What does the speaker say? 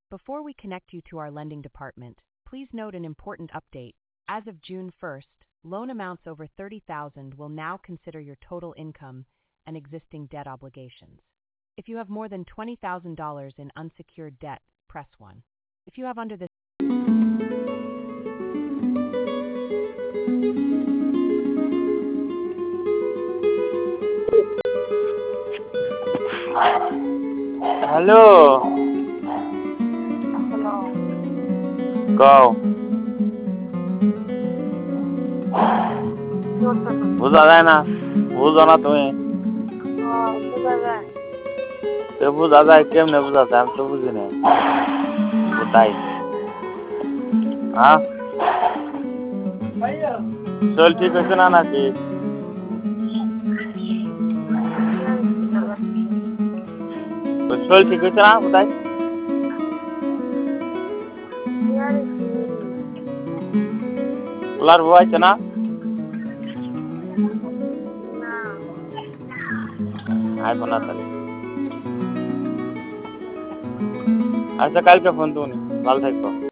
Before we connect you to our lending department, please note an important update. As of June 1st, loan amounts over $30,000 will now consider your total income and existing debt obligations. If you have more than $20,000 in unsecured debt, press 1. If you have under this hello কও বোঝা যায় না বুঝো না তুমি তো বোঝা যায় কেমনে বোঝা যায় আমি তো বুঝি না তাই হ্যাঁ চল ঠিক হয়েছে না নাকি চল ঠিক হয়েছে না কোথায় ওলার বউ আছে না আইবো না তাহলে আচ্ছা কালকে ফোন তুমি ভালো থাকো